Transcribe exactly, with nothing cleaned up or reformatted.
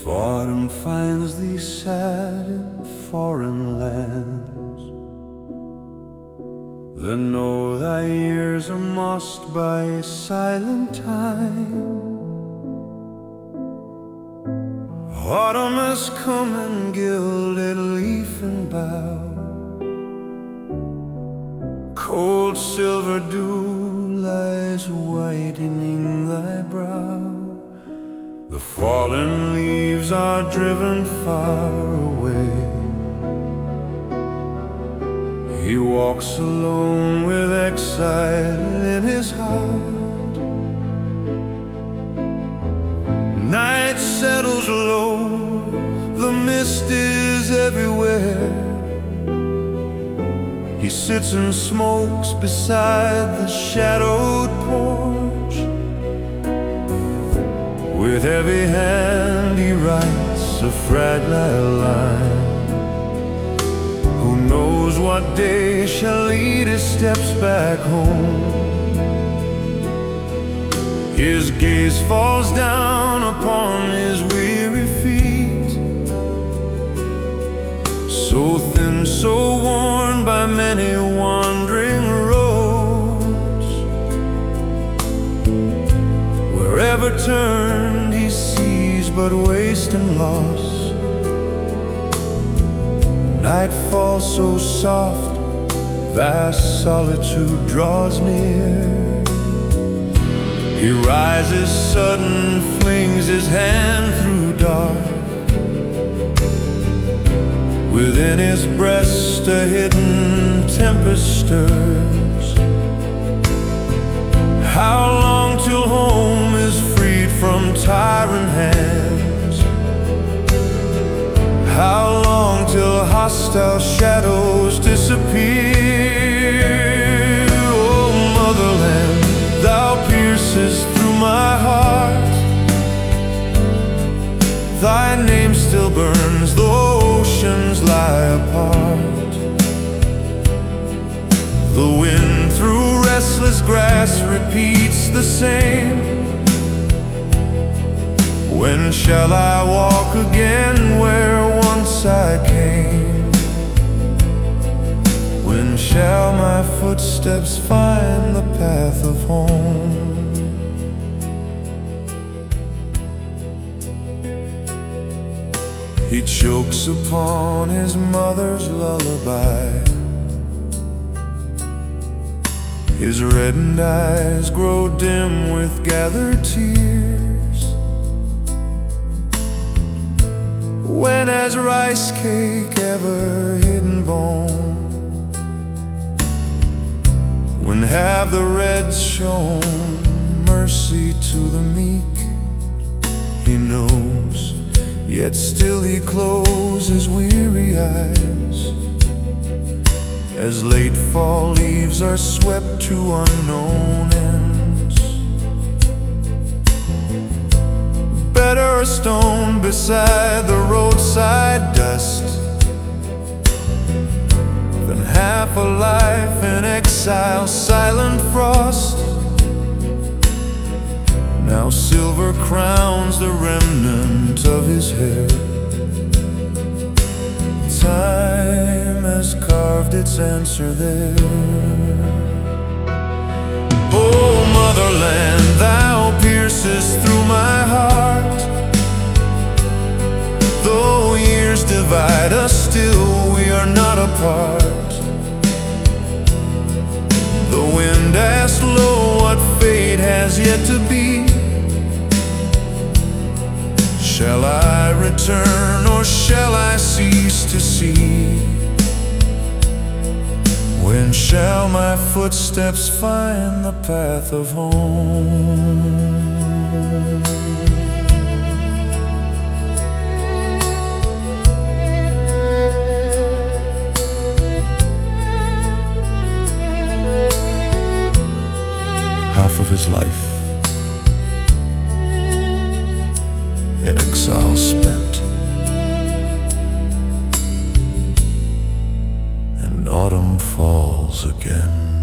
autumn finds thee sad in foreign lands, then know thy years are mossed by silent time. Autumn has come in gilded leaf and bough, cold silver dew lies whitening thy brow. The fallen leaves are driven far away. He walks alone with exile in his heart. Night settles low, the mist is everywhere. He sits and smokes beside the shadowed porch. With heavy hand he writes a fragile line. Who knows what day shall lead his steps back home? His gaze falls down upon his weary feet, so thin, so worn by many wandering roads. Wherever turned he sees but waste and loss. Night falls so soft, vast solitude draws near. He rises sudden, flings his hand through dark. Within his breast a hidden tempest stirs. How long till home is freed from tyrant hands? How long till hostile shadows disappear? Oh, motherland, thou piercest through my heart. Thy name still burns, though oceans lie apart. The wind through restless grass repeats the same. When shall I walk again where once I came? When shall my footsteps find the path of home? He chokes upon his mother's lullaby. His reddened eyes grow dim with gathered tears. When has rice cake ever hidden bone? When have the reds shown mercy to the meek? He knows, yet still he closes weary eyes, as late fall leaves are swept to unknown ends. Better a stone beside the roadside dust than half a life in exile, silent frost. Now silver crowns the remnant of his hair. Time has carved its answer there. Oh, motherland, thou piercest through my heart. Though years divide us, still we are not apart. The wind asks low what fate has yet to be. Shall I return or shall I cease to see? When shall my footsteps find the path of home? Half of his life in exile spent, and autumn falls again.